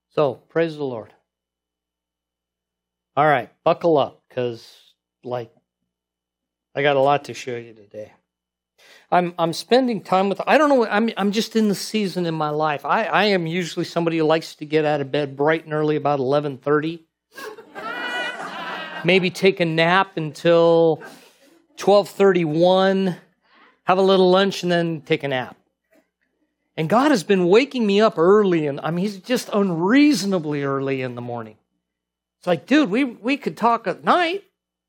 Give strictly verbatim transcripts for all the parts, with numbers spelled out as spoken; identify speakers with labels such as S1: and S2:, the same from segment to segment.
S1: So, praise the Lord. All right, buckle up, because, like, I got a lot to show you today. I'm I'm spending time with, I don't know, I'm I'm just in the season in my life. I, I am usually somebody who likes to get out of bed bright and early, about eleven thirty. Maybe take a nap until twelve thirty-one, have a little lunch, and then take a nap. And God has been waking me up early, and I mean, He's just unreasonably early in the morning. It's like, dude, we, we could talk at night.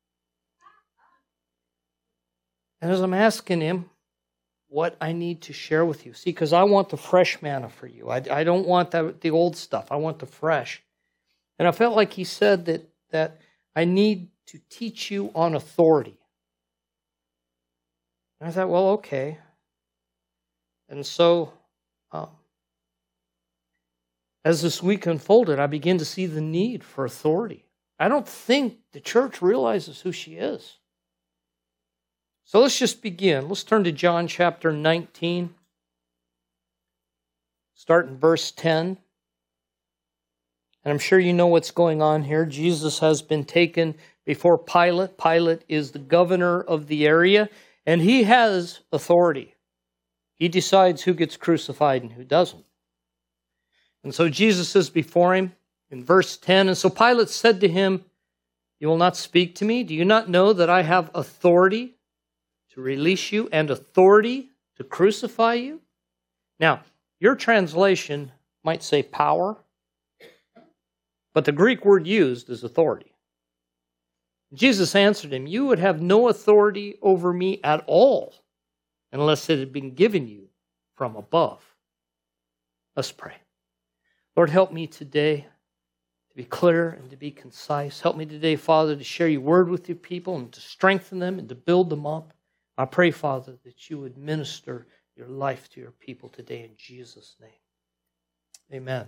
S1: And as I'm asking Him what I need to share with you, see, because I want the fresh manna for you. I, I don't want the, the old stuff. I want the fresh. And I felt like He said that, that I need to teach you on authority. And I thought, well, okay. And so, um, as this week unfolded, I began to see the need for authority. I don't think the church realizes who she is. So let's just begin. Let's turn to John chapter nineteen. Start in verse ten. And I'm sure you know what's going on here. Jesus has been taken before Pilate. Pilate is the governor of the area, and he has authority. He decides who gets crucified and who doesn't. And so Jesus is before him in verse ten. And so Pilate said to him, "You will not speak to me? Do you not know that I have authority to release you and authority to crucify you?" Now, your translation might say power, but the Greek word used is authority. Jesus answered him, "You would have no authority over me at all unless it had been given you from above." Let's pray. Lord, help me today to be clear and to be concise. Help me today, Father, to share your word with your people and to strengthen them and to build them up. I pray, Father, that you would minister your life to your people today in Jesus' name. Amen.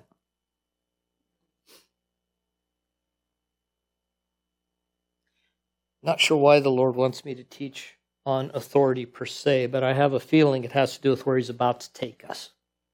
S1: Not sure why the Lord wants me to teach on authority per se, but I have a feeling it has to do with where He's about to take us.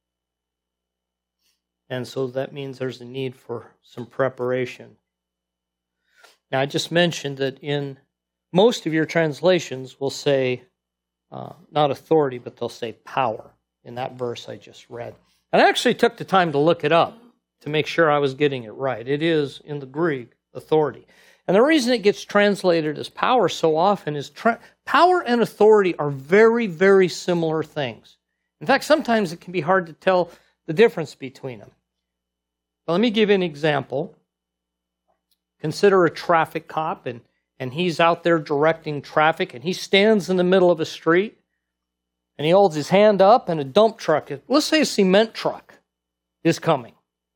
S1: And so that means there's a need for some preparation. Now, I just mentioned that in most of your translations will say, uh, not authority, but they'll say power in that verse I just read. And I actually took the time to look it up to make sure I was getting it right. It is, in the Greek, authority. And the reason it gets translated as power so often is tra- power and authority are very, very similar things. In fact, sometimes it can be hard to tell the difference between them. Well, let me give you an example. Consider a traffic cop, and, and he's out there directing traffic, and he stands in the middle of a street, and he holds his hand up, and a dump truck, let's say a cement truck, is coming.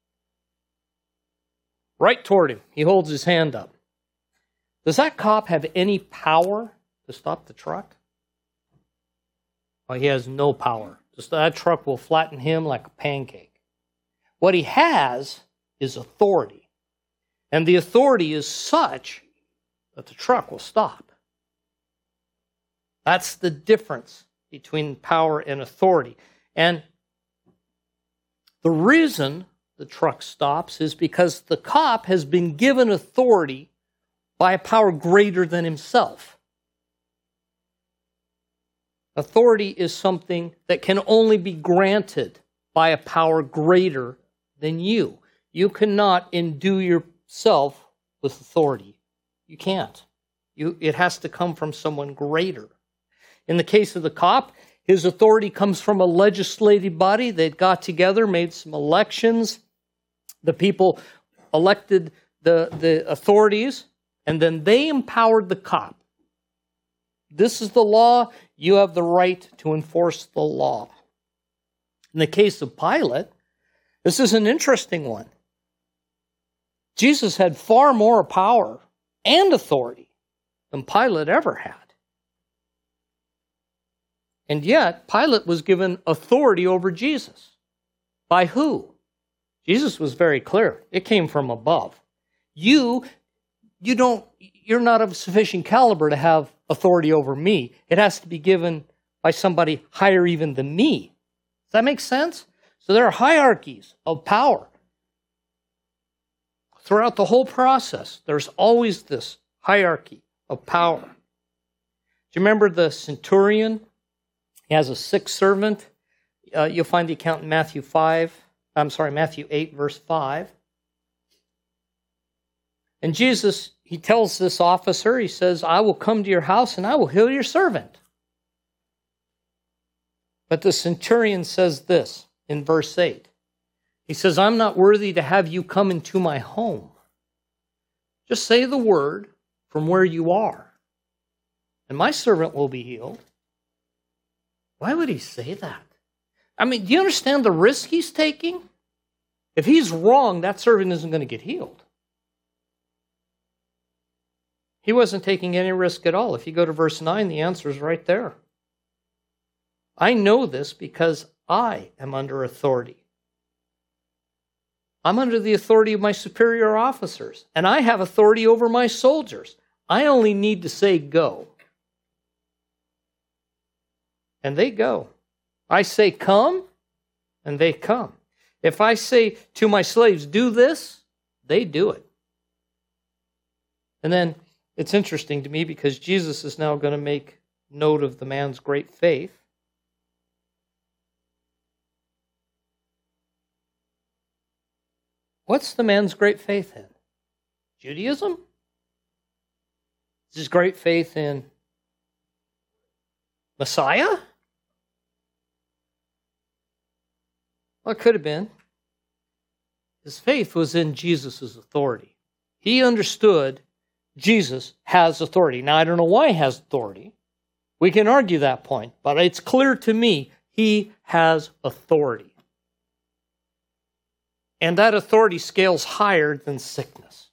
S1: Right toward him. He holds his hand up. Does that cop have any power to stop the truck? Well, he has no power. Just that truck will flatten him like a pancake. What he has is authority. And the authority is such that the truck will stop. That's the difference between power and authority. And the reason the truck stops is because the cop has been given authority by a power greater than himself. Authority is something that can only be granted by a power greater than you. You cannot endue yourself with authority. You can't. You, it has to come from someone greater. In the case of the cop, his authority comes from a legislative body. They got together, made some elections. The people elected the, the authorities, and then they empowered the cop. This is the law. You have the right to enforce the law. In the case of Pilate, this is an interesting one. Jesus had far more power and authority than Pilate ever had. And yet, Pilate was given authority over Jesus. By who? Jesus was very clear. It came from above. You, you don't, you're not of sufficient caliber to have authority over me. It has to be given by somebody higher even than me. Does that make sense? So there are hierarchies of power. throughout the whole process, there's always this hierarchy of power. Do you remember the centurion? He has a sick servant. Uh, you'll find the account in Matthew five. I'm sorry, Matthew eight, verse five. And Jesus, he tells this officer, he says, I will come to your house and I will heal your servant. But the centurion says this in verse eight. He says, I'm not worthy to have you come into my home. Just say the word from where you are, and my servant will be healed. Why would he say that? I mean, do you understand the risk he's taking? If he's wrong, that servant isn't going to get healed. He wasn't taking any risk at all. If you go to verse nine, the answer is right there. I know this because I am under authority. I'm under the authority of my superior officers, and I have authority over my soldiers. I only need to say go. And they go. I say come, and they come. If I say to my slaves, do this, they do it. And then it's interesting to me because Jesus is now going to make note of the man's great faith. What's the man's great faith in? Judaism? Is his great faith in Messiah? Well, it could have been. His faith was in Jesus' authority. He understood Jesus has authority. Now, I don't know why he has authority. We can argue that point, but it's clear to me he has authority. And that authority scales higher than sickness.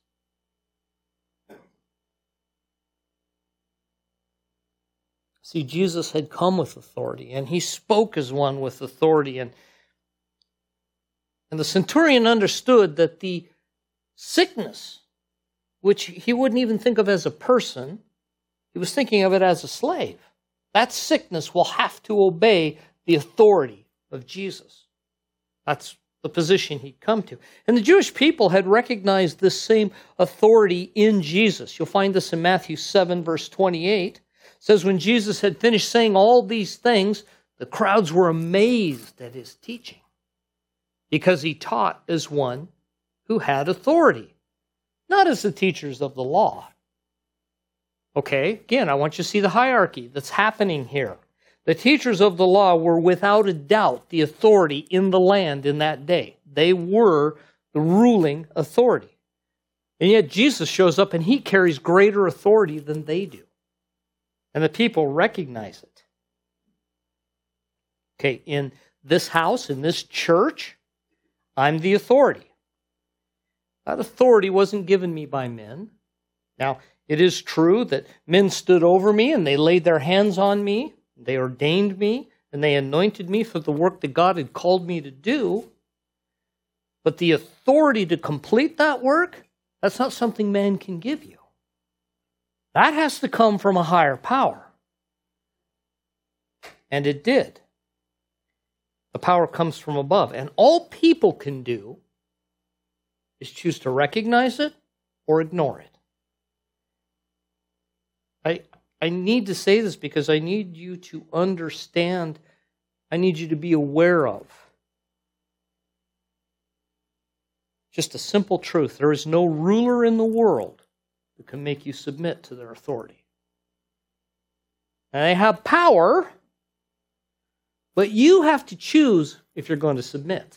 S1: See, Jesus had come with authority, and he spoke as one with authority. And, and the centurion understood that the sickness, which he wouldn't even think of as a person, he was thinking of it as a slave. That sickness will have to obey the authority of Jesus. That's the position he'd come to. And the Jewish people had recognized this same authority in Jesus. You'll find this in Matthew seven, verse twenty-eight. It says, when Jesus had finished saying all these things, the crowds were amazed at his teaching, because he taught as one who had authority, not as the teachers of the law. Okay, again, I want you to see the hierarchy that's happening here. The teachers of the law were without a doubt the authority in the land in that day. They were the ruling authority. And yet Jesus shows up and he carries greater authority than they do. And the people recognize it. Okay, in this house, in this church, I'm the authority. That authority wasn't given me by men. Now, it is true that men stood over me and they laid their hands on me. They ordained me, and they anointed me for the work that God had called me to do. But the authority to complete that work, that's not something man can give you. That has to come from a higher power. And it did. The power comes from above. And all people can do is choose to recognize it or ignore it. I... I need to say this because I need you to understand, I need you to be aware of just a simple truth. There is no ruler in the world who can make you submit to their authority. And they have power, but you have to choose if you're going to submit.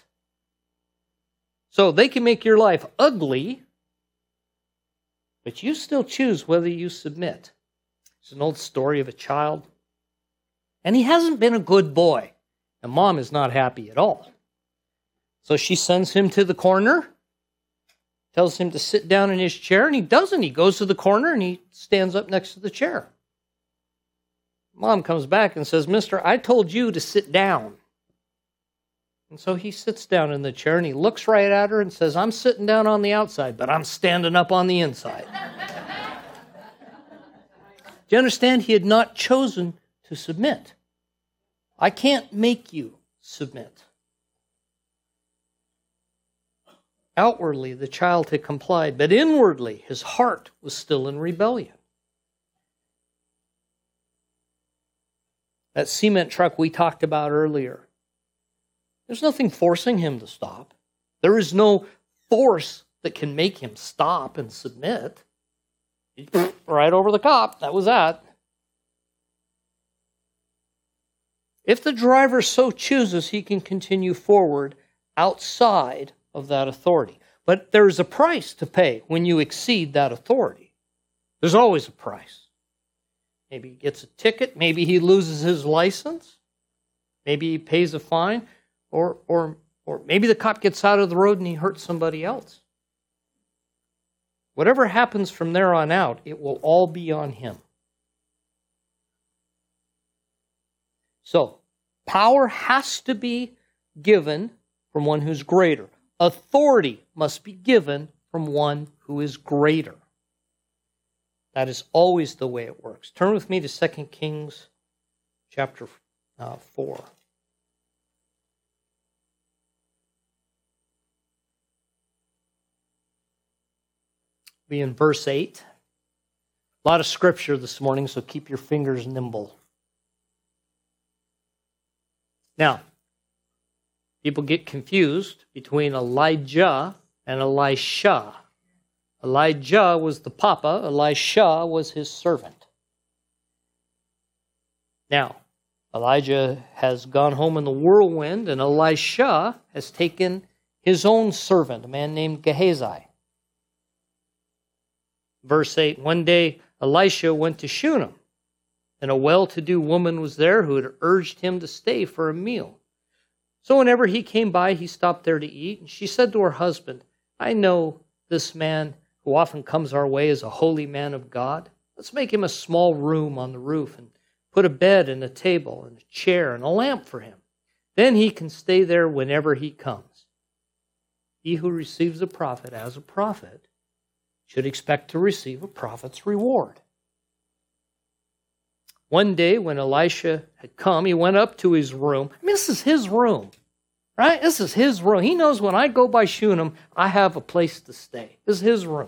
S1: So they can make your life ugly, but you still choose whether you submit. It's an old story of a child. And he hasn't been a good boy. And mom is not happy at all. So she sends him to the corner, tells him to sit down in his chair, and he doesn't. He goes to the corner and he stands up next to the chair. Mom comes back and says, Mister, I told you to sit down. And so he sits down in the chair and he looks right at her and says, I'm sitting down on the outside, but I'm standing up on the inside. Do you understand? He had not chosen to submit. I can't make you submit. Outwardly, the child had complied, but inwardly, his heart was still in rebellion. That cement truck we talked about earlier, there's nothing forcing him to stop. There is no force that can make him stop and submit. Right over the cop, that was that. If the driver so chooses, he can continue forward outside of that authority. But there's a price to pay when you exceed that authority. There's always a price. Maybe he gets a ticket. Maybe he loses his license. Maybe he pays a fine. Or, or, or maybe the cop gets out of the road and he hurts somebody else. Whatever happens from there on out, it will all be on him. So, power has to be given from one who's greater. Authority must be given from one who is greater. That is always the way it works. Turn with me to Second Kings chapter uh, four. Be in verse eight. A lot of scripture this morning, so keep your fingers nimble. Now, people get confused between Elijah and Elisha. Elijah was the papa, Elisha was his servant. Now, Elijah has gone home in the whirlwind, and Elisha has taken his own servant, a man named Gehazi. Verse eight, one day Elisha went to Shunem, and a well-to-do woman was there who had urged him to stay for a meal. So whenever he came by, he stopped there to eat, and she said to her husband, I know this man who often comes our way is a holy man of God. Let's make him a small room on the roof and put a bed and a table and a chair and a lamp for him. Then he can stay there whenever he comes. He who receives a prophet as a prophet should expect to receive a prophet's reward. One day when Elisha had come, he went up to his room. I mean, this is his room, right? This is his room. He knows when I go by Shunem, I have a place to stay. This is his room.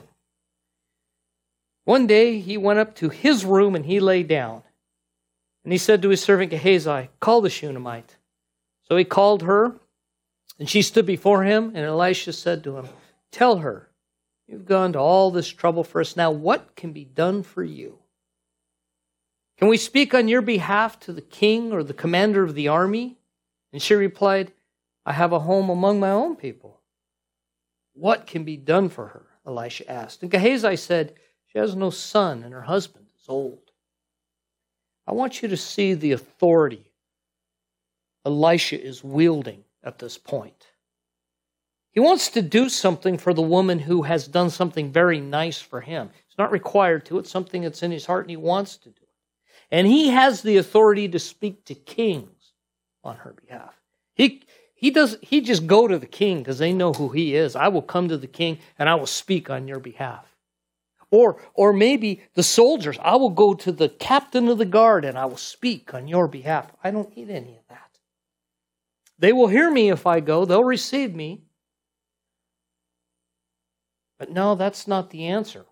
S1: One day he went up to his room and he lay down. And he said to his servant Gehazi, call the Shunammite. So he called her, and she stood before him, and Elisha said to him, tell her, you've gone to all this trouble for us. Now what can be done for you? Can we speak on your behalf to the king or the commander of the army? And she replied, I have a home among my own people. What can be done for her? Elisha asked. And Gehazi said, she has no son and her husband is old. I want you to see the authority Elisha is wielding at this point. He wants to do something for the woman who has done something very nice for him. It's not required to. It's something that's in his heart and he wants to do it. And he has the authority to speak to kings on her behalf. He, he, does, he just go to the king because they know who he is. I will come to the king and I will speak on your behalf. Or, or maybe the soldiers, I will go to the captain of the guard and I will speak on your behalf. I don't need any of that. They will hear me if I go. They'll receive me. But no, that's not the answer.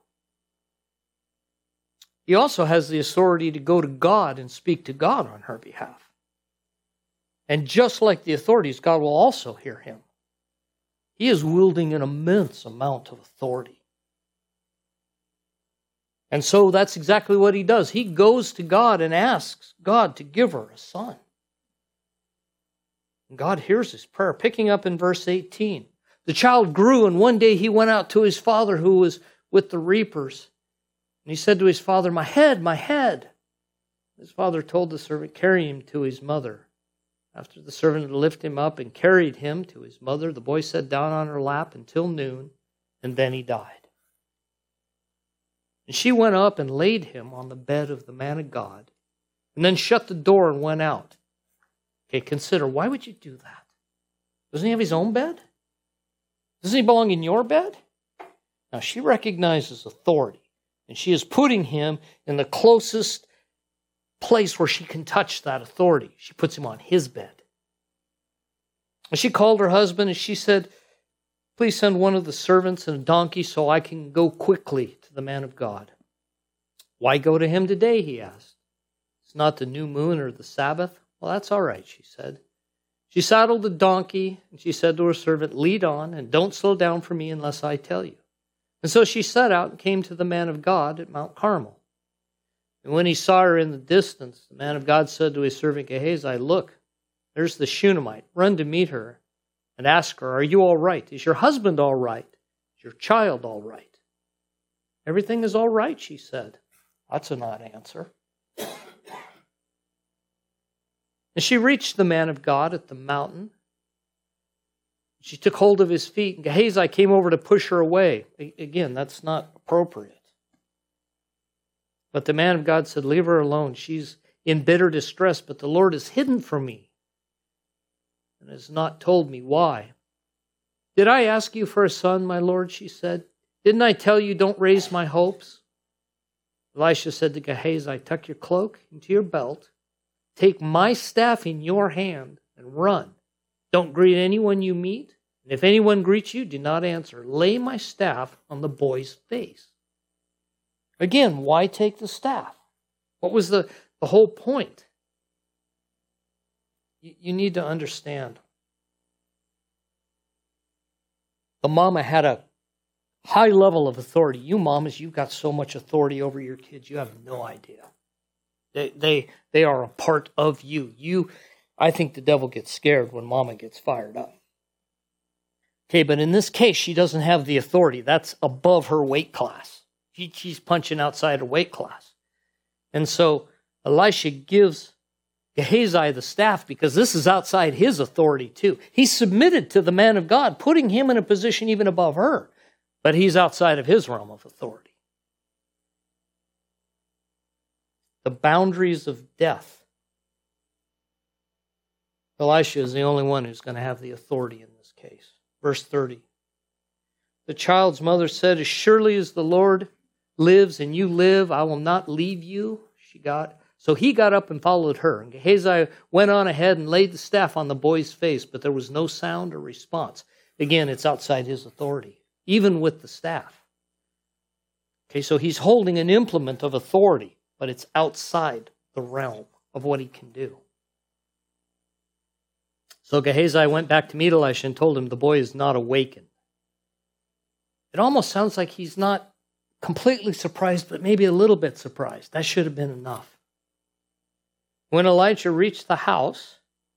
S1: He also has the authority to go to God and speak to God on her behalf. And just like the authorities, God will also hear him. He is wielding an immense amount of authority. And so that's exactly what he does. He goes to God and asks God to give her a son. And God hears his prayer. Picking up in verse eighteen. The child grew, and one day he went out to his father who was with the reapers. And he said to his father, my head, my head. His father told the servant, carry him to his mother. After the servant had lifted him up and carried him to his mother, the boy sat down on her lap until noon, and then he died. And she went up and laid him on the bed of the man of God, and then shut the door and went out. Okay, consider, why would you do that? Doesn't he have his own bed? Doesn't he belong in your bed? Now, she recognizes authority, and she is putting him in the closest place where she can touch that authority. She puts him on his bed. And she called her husband, and she said, please send one of the servants and a donkey so I can go quickly to the man of God. Why go to him today, he asked. It's not the new moon or the Sabbath. Well, that's all right, she said. She saddled the donkey, and she said to her servant, lead on, and don't slow down for me unless I tell you. And so she set out and came to the man of God at Mount Carmel. And when he saw her in the distance, the man of God said to his servant Gehazi, look, there's the Shunammite. Run to meet her and ask her, are you all right? Is your husband all right? Is your child all right? Everything is all right, she said. That's an odd answer. And she reached the man of God at the mountain. She took hold of his feet, and Gehazi came over to push her away. Again, that's not appropriate. But the man of God said, leave her alone. She's in bitter distress, but the Lord has hidden from me and has not told me why. Did I ask you for a son, my Lord? She said. Didn't I tell you don't raise my hopes? Elisha said to Gehazi, tuck your cloak into your belt. Take my staff in your hand and run. Don't greet anyone you meet. And if anyone greets you, do not answer. Lay my staff on the boy's face. Again, why take the staff? What was the, the whole point? You, you need to understand. The mama had a high level of authority. You mamas, you've got so much authority over your kids, you have no idea. They, they, they are a part of you. You, I think the devil gets scared when mama gets fired up. Okay, but in this case, she doesn't have the authority. That's above her weight class. She, she's punching outside her weight class. And so Elisha gives Gehazi the staff because this is outside his authority too. He submitted to the man of God, putting him in a position even above her. But he's outside of his realm of authority. The boundaries of death. Elisha is the only one who's going to have the authority in this case. Verse thirty. The child's mother said, as surely as the Lord lives and you live, I will not leave you. She got So he got up and followed her. And Gehazi went on ahead and laid the staff on the boy's face, but there was no sound or response. Again, it's outside his authority, even with the staff. Okay, so he's holding an implement of authority, but it's outside the realm of what he can do. So Gehazi went back to meet Elisha and told him the boy is not awakened. It almost sounds like he's not completely surprised, but maybe a little bit surprised. That should have been enough. When Elijah reached the house,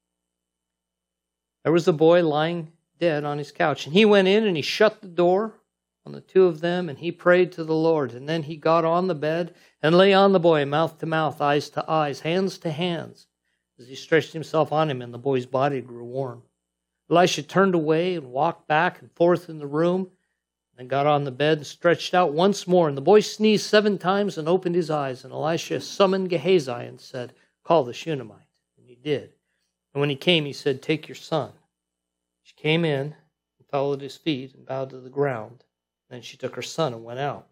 S1: there was a boy lying dead on his couch. And he went in and he shut the door on the two of them, and he prayed to the Lord. And then he got on the bed and lay on the boy, mouth to mouth, eyes to eyes, hands to hands. As he stretched himself on him, and the boy's body grew warm. Elisha turned away and walked back and forth in the room, and got on the bed and stretched out once more. And the boy sneezed seven times and opened his eyes. And Elisha summoned Gehazi and said, call the Shunammite. And he did. And when he came, he said, take your son. She came in and fell at his feet and bowed to the ground. Then she took her son and went out.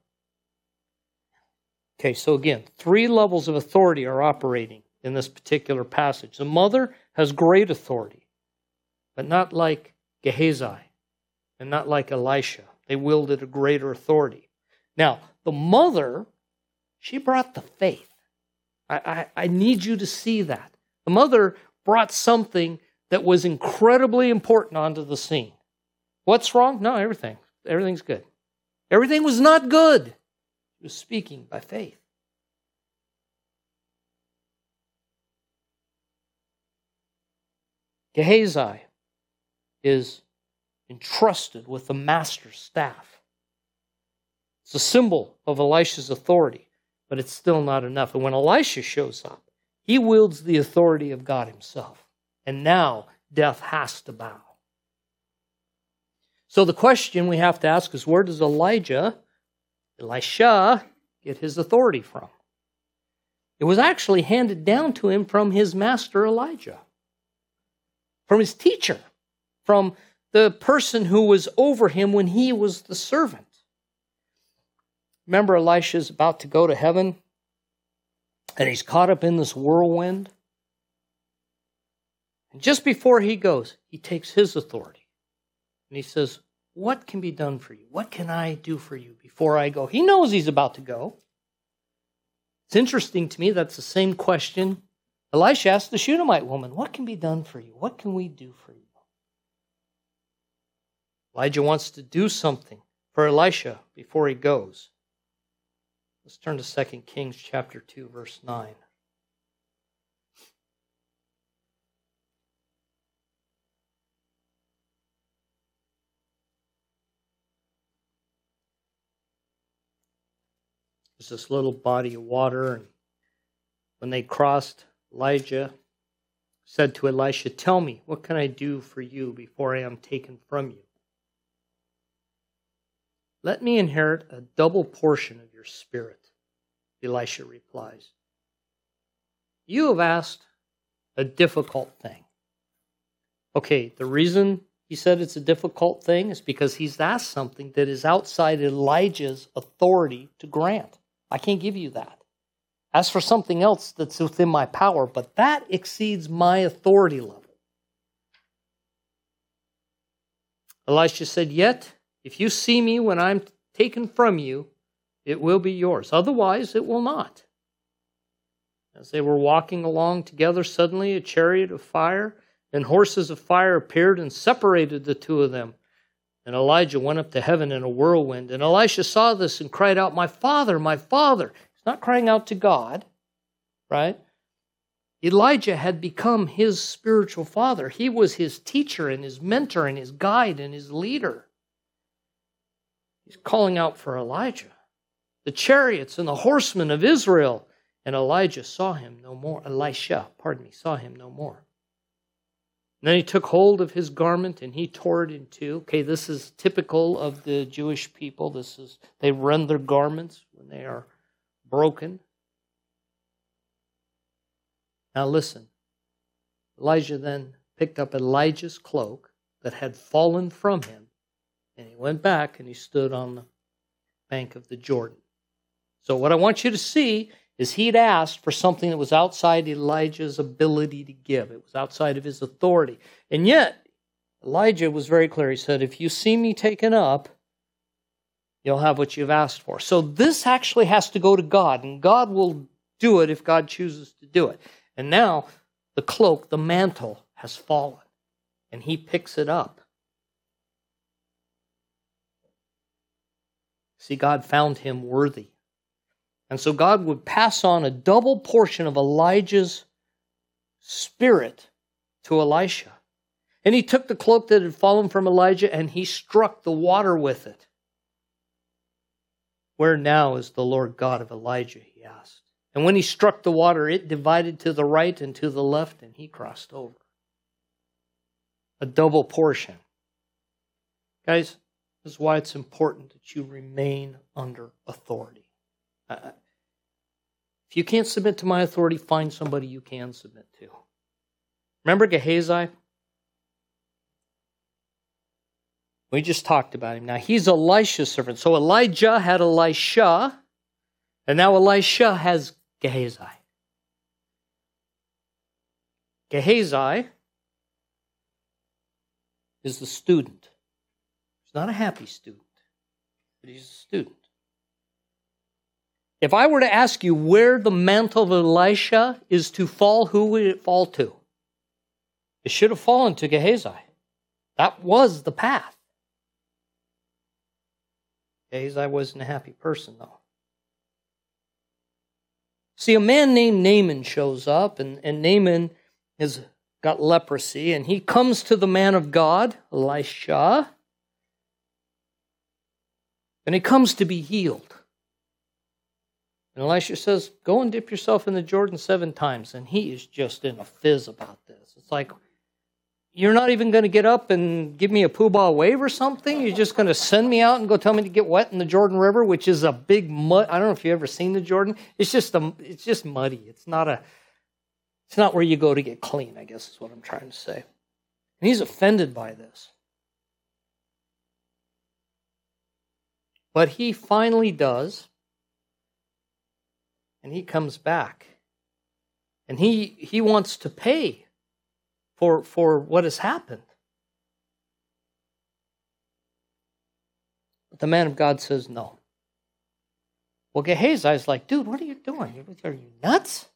S1: Okay, so again, three levels of authority are operating in this particular passage. The mother has great authority, but not like Gehazi and not like Elisha. They wielded a greater authority. Now, the mother, she brought the faith. I, I, I need you to see that. The mother brought something that was incredibly important onto the scene. What's wrong? No, everything. Everything's good. Everything was not good. She was speaking by faith. Gehazi is entrusted with the master's staff. It's a symbol of Elisha's authority, but it's still not enough. And when Elisha shows up, he wields the authority of God himself. And now death has to bow. So the question we have to ask is, where does Elijah, Elisha, get his authority from? It was actually handed down to him from his master Elijah, from his teacher, from the person who was over him when he was the servant. Remember, Elisha's about to go to heaven, and he's caught up in this whirlwind. And just before he goes, he takes his authority. And he says, what can be done for you? What can I do for you before I go? He knows he's about to go. It's interesting to me, that's the same question Elisha asked the Shunammite woman. What can be done for you? What can we do for you? Elijah wants to do something for Elisha before he goes. Let's turn to Second Kings chapter two, verse nine. There's this little body of water, and when they crossed, Elijah said to Elisha, "Tell me, what can I do for you before I am taken from you?" "Let me inherit a double portion of your spirit," Elisha replies. "You have asked a difficult thing." Okay, the reason he said it's a difficult thing is because he's asked something that is outside Elijah's authority to grant. I can't give you that. Ask for something else that's within my power, but that exceeds my authority level. Elisha said, "Yet, if you see me when I'm taken from you, it will be yours. Otherwise, it will not." As they were walking along together, suddenly a chariot of fire and horses of fire appeared and separated the two of them. And Elijah went up to heaven in a whirlwind. And Elisha saw this and cried out, "My father, my father." He's not crying out to God, right? Elijah had become his spiritual father. He was his teacher and his mentor and his guide and his leader. He's calling out for Elijah. The chariots and the horsemen of Israel. And Elijah saw him no more. Elisha, pardon me, saw him no more. And then he took hold of his garment and he tore it in two. Okay, this is typical of the Jewish people. This is, they rend their garments when they are broken. Now listen, Elijah then picked up Elijah's cloak that had fallen from him, and he went back and he stood on the bank of the Jordan. So what I want you to see is he'd asked for something that was outside Elijah's ability to give. It was outside of his authority. And yet, Elijah was very clear. He said, "If you see me taken up, you'll have what you've asked for." So this actually has to go to God, and God will do it if God chooses to do it. And now the cloak, the mantle, has fallen, and he picks it up. See, God found him worthy. And so God would pass on a double portion of Elijah's spirit to Elisha. And he took the cloak that had fallen from Elijah and he struck the water with it. "Where now is the Lord God of Elijah?" he asked. And when he struck the water, it divided to the right and to the left, and he crossed over. A double portion. Guys, this is why it's important that you remain under authority. Uh, if you can't submit to my authority, find somebody you can submit to. Remember Gehazi? We just talked about him. Now, he's Elisha's servant. So Elijah had Elisha, and now Elisha has Gehazi. Gehazi is the student. He's not a happy student, but he's a student. If I were to ask you where the mantle of Elisha is to fall, who would it fall to? It should have fallen to Gehazi. That was the path. Gehazi wasn't a happy person, though. See, a man named Naaman shows up, and, and Naaman has got leprosy, and he comes to the man of God, Elisha, and he comes to be healed. And Elisha says, "Go and dip yourself in the Jordan seven times. And he is just in a fizz about this. It's like, you're not even going to get up and give me a poobah wave or something? You're just going to send me out and go tell me to get wet in the Jordan River, which is a big mud. I don't know if you've ever seen the Jordan. It's just a, it's just muddy. It's not a, it's not where you go to get clean, I guess is what I'm trying to say. And he's offended by this. But he finally does. And he comes back. And he he wants to pay for, for what has happened. But the man of God says no. Well, Gehazi is like, dude, what are you doing? Are you nuts?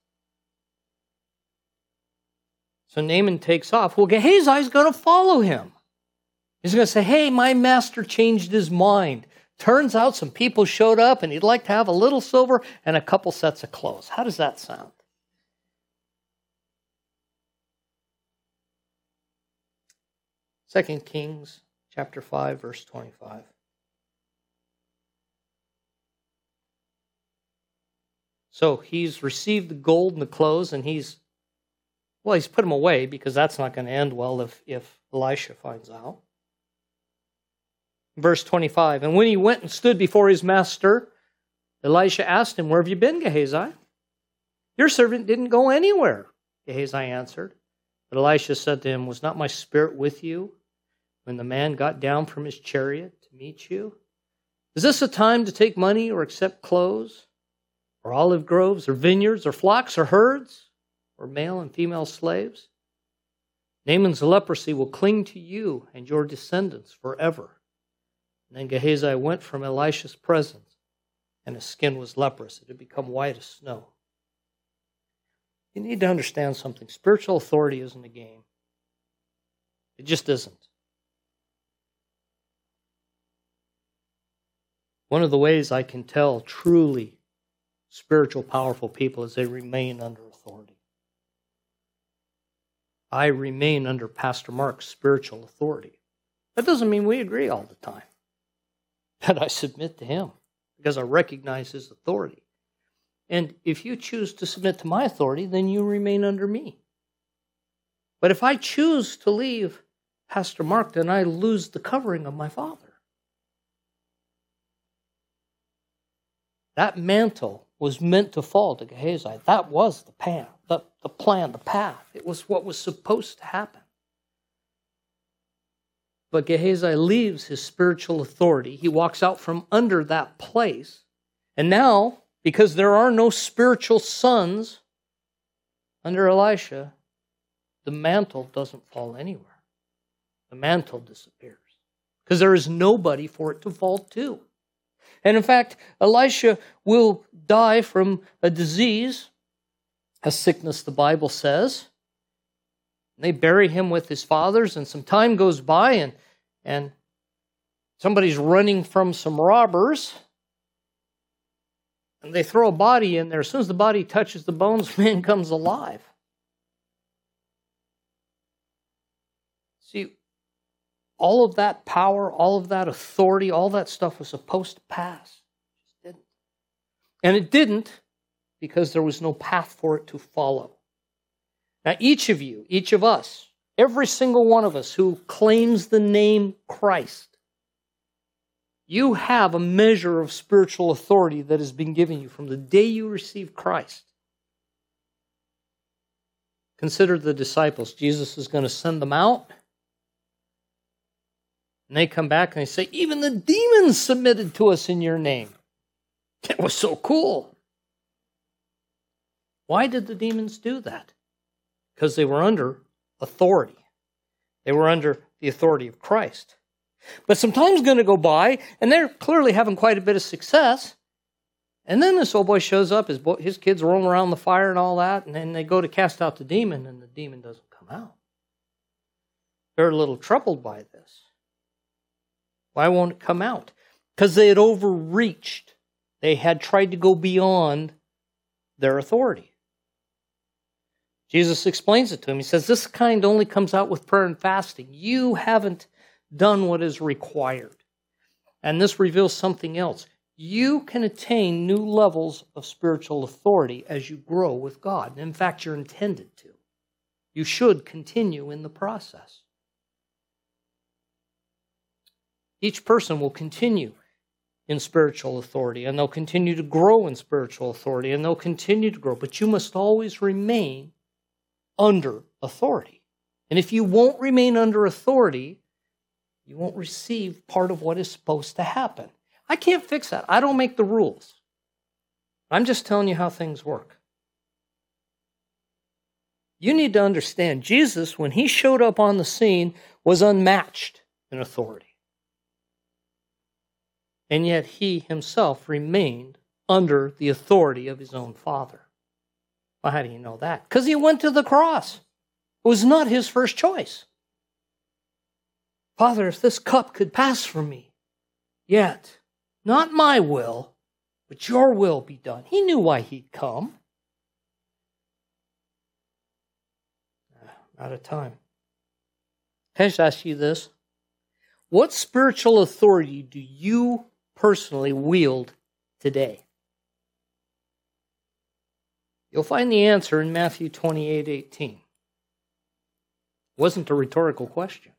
S1: So Naaman takes off. Well, Gehazi is going to follow him. He's going to say, hey, my master changed his mind. Turns out some people showed up and he'd like to have a little silver and a couple sets of clothes. How does that sound? Second Kings chapter five, verse twenty-five. So he's received the gold and the clothes, and he's, well, he's put them away because that's not going to end well if, if Elisha finds out. Verse twenty-five, and when he went and stood before his master, Elisha asked him, where have you been, Gehazi? Your servant didn't go anywhere, Gehazi answered. But Elisha said to him, was not my spirit with you when the man got down from his chariot to meet you? Is this a time to take money or accept clothes, or olive groves, or vineyards, or flocks, or herds, or male and female slaves? Naaman's leprosy will cling to you and your descendants forever. And then Gehazi went from Elisha's presence, and his skin was leprous. It had become white as snow. You need to understand something. Spiritual authority isn't a game. It just isn't. One of the ways I can tell truly spiritual, powerful people is they remain under authority. I remain under Pastor Mark's spiritual authority. That doesn't mean we agree all the time. But I submit to him because I recognize his authority. And if you choose to submit to my authority, then you remain under me. But if I choose to leave Pastor Mark, then I lose the covering of my father. That mantle was meant to fall to Gehazi. That was the plan, the, the plan, the path. It was what was supposed to happen. But Gehazi leaves his spiritual authority. He walks out from under that place. And now, because there are no spiritual sons under Elisha, the mantle doesn't fall anywhere. The mantle disappears. Because there is nobody for it to fall to. And in fact, Elisha will die from a disease, a sickness the Bible says. They bury him with his fathers, and some time goes by, and, and somebody's running from some robbers, and they throw a body in there. As soon as the body touches the bones, man comes alive. See, all of that power, all of that authority, all that stuff was supposed to pass. It just didn't. And it didn't because there was no path for it to follow. Now, each of you, each of us, every single one of us who claims the name Christ, you have a measure of spiritual authority that has been given you from the day you received Christ. Consider the disciples. Jesus is going to send them out. And they come back and they say, even the demons submitted to us in your name. It was so cool. Why did the demons do that? Because they were under authority. They were under the authority of Christ. But some time's going to go by, and they're clearly having quite a bit of success. And then this old boy shows up, his, boy, his kids rolling around the fire and all that, and then they go to cast out the demon, and the demon doesn't come out. They're a little troubled by this. Why won't it come out? Because they had overreached. They had tried to go beyond their authority. Jesus explains it to him. He says, this kind only comes out with prayer and fasting. You haven't done what is required. And this reveals something else. You can attain new levels of spiritual authority as you grow with God. And in fact, you're intended to. You should continue in the process. Each person will continue in spiritual authority, and they'll continue to grow in spiritual authority, and they'll continue to grow. But you must always remain under authority. And if you won't remain under authority, you won't receive part of what is supposed to happen. I can't fix that. I don't make the rules. I'm just telling you how things work. You need to understand, Jesus, when he showed up on the scene, was unmatched in authority. and yet he himself remained under the authority of his own Father. Well, how do you know that? Because he went to the cross. It was not his first choice. Father, if this cup could pass from me, yet not my will, but your will be done. He knew why he'd come. Out of time. Can I just ask you this? What spiritual authority do you personally wield today? You'll find the answer in Matthew twenty-eight eighteen. It wasn't a rhetorical question.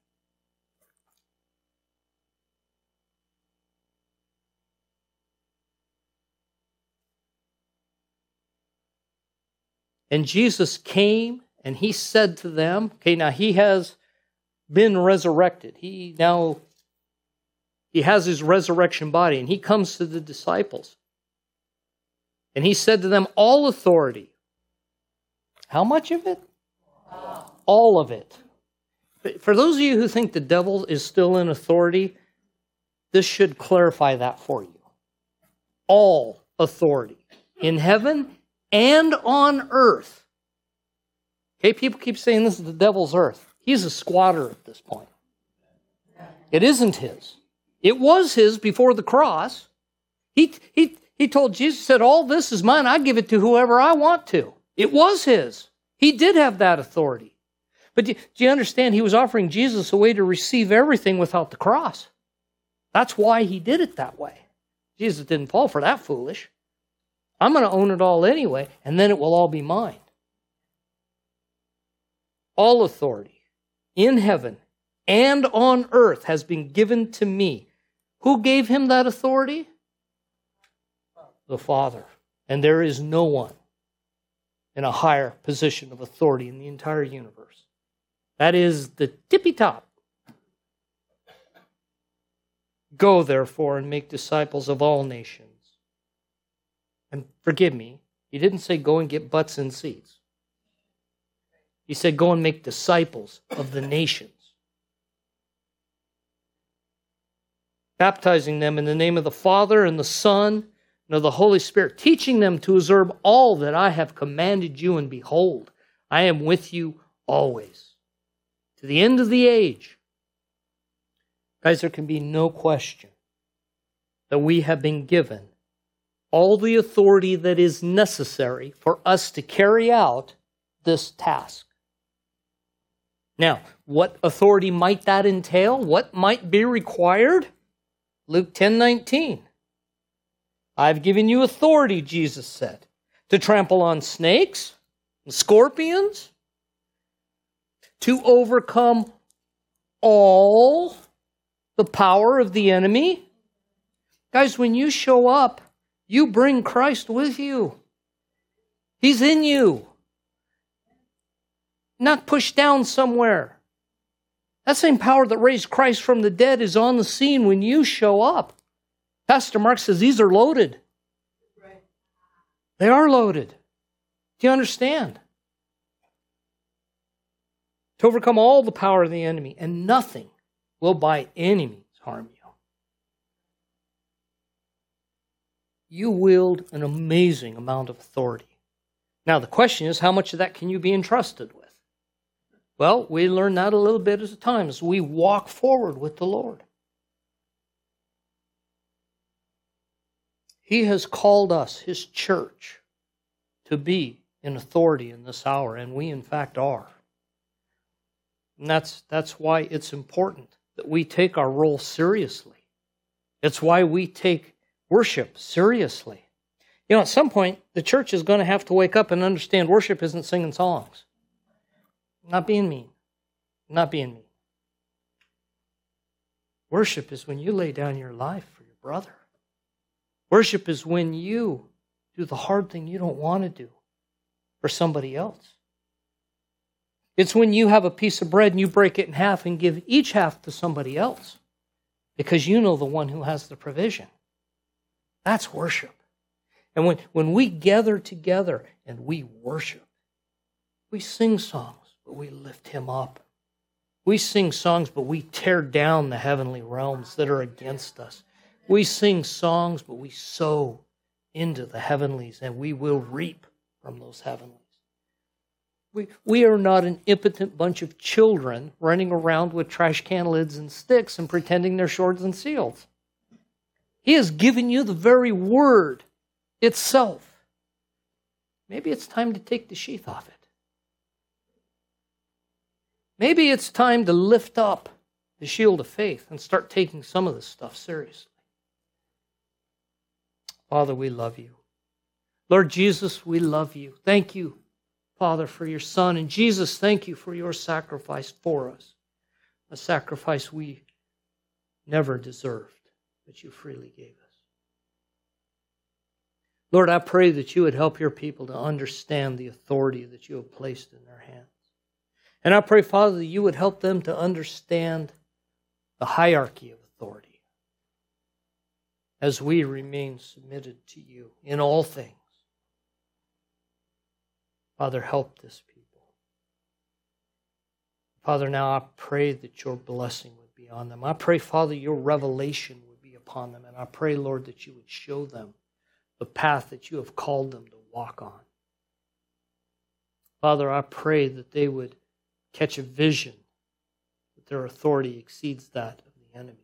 S1: And Jesus came and he said to them, okay, now he has been resurrected. He now, he has his resurrection body, and he comes to the disciples. And he said to them, all authority. How much of it? All of it. For those of you who think the devil is still in authority, this should clarify that for you. All authority in heaven and on earth. Okay, people keep saying this is the devil's earth. He's a squatter at this point. It isn't his. It was his before the cross. He, he, he told Jesus, said, all this is mine. I give it to whoever I want to. It was his. He did have that authority. But do, do you understand? He was offering Jesus a way to receive everything without the cross. That's why he did it that way. Jesus didn't fall for that foolish. I'm going to own it all anyway, and then it will all be mine. All authority in heaven and on earth has been given to me. Who gave him that authority? The Father. And there is no one in a higher position of authority in the entire universe. That is the tippy top. Go, therefore, and make disciples of all nations. And forgive me, he didn't say go and get butts in seats. He said, go and make disciples of the nations. Baptizing them in the name of the Father and the Son and of the Holy Spirit, teaching them to observe all that I have commanded you, and behold, I am with you always, to the end of the age. Guys, there can be no question that we have been given all the authority that is necessary for us to carry out this task. Now, what authority might that entail? What might be required? Luke ten nineteen. I've given you authority, Jesus said, to trample on snakes and scorpions, to overcome all the power of the enemy. Guys, when you show up, you bring Christ with you. He's in you. Not pushed down somewhere. That same power that raised Christ from the dead is on the scene when you show up. Pastor Mark says these are loaded. Right. They are loaded. Do you understand? To overcome all the power of the enemy, and nothing will by any means harm you. You wield an amazing amount of authority. Now the question is, how much of that can you be entrusted with? Well, we learn that a little bit at a time as we walk forward with the Lord. He has called us, His church, to be in authority in this hour, and we in fact are. And that's, that's why it's important that we take our role seriously. It's why we take worship seriously. You know, at some point, the church is going to have to wake up and understand worship isn't singing songs. Not being mean. Not being mean. Worship is when you lay down your life for your brother. Worship is when you do the hard thing you don't want to do for somebody else. It's when you have a piece of bread and you break it in half and give each half to somebody else because you know the one who has the provision. That's worship. And when, when we gather together and we worship, we sing songs, but we lift Him up. We sing songs, but we tear down the heavenly realms that are against us. We sing songs, but we sow into the heavenlies, and we will reap from those heavenlies. We, we are not an impotent bunch of children running around with trash can lids and sticks and pretending they're swords and shields. He has given you the very word itself. Maybe it's time to take the sheath off it. Maybe it's time to lift up the shield of faith and start taking some of this stuff seriously. Father, we love you. Lord Jesus, we love you. Thank you, Father, for your Son. And Jesus, thank you for your sacrifice for us. A sacrifice we never deserved, but you freely gave us. Lord, I pray that you would help your people to understand the authority that you have placed in their hands. And I pray, Father, that you would help them to understand the hierarchy of authority as we remain submitted to you in all things. Father, help this people. Father, now I pray that your blessing would be on them. I pray, Father, your revelation would be upon them. And I pray, Lord, that you would show them the path that you have called them to walk on. Father, I pray that they would catch a vision that their authority exceeds that of the enemy.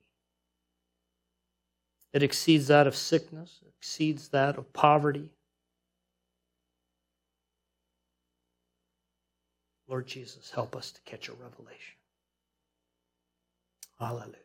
S1: It exceeds that of sickness, it exceeds that of poverty. Lord Jesus, help us to catch a revelation. Hallelujah.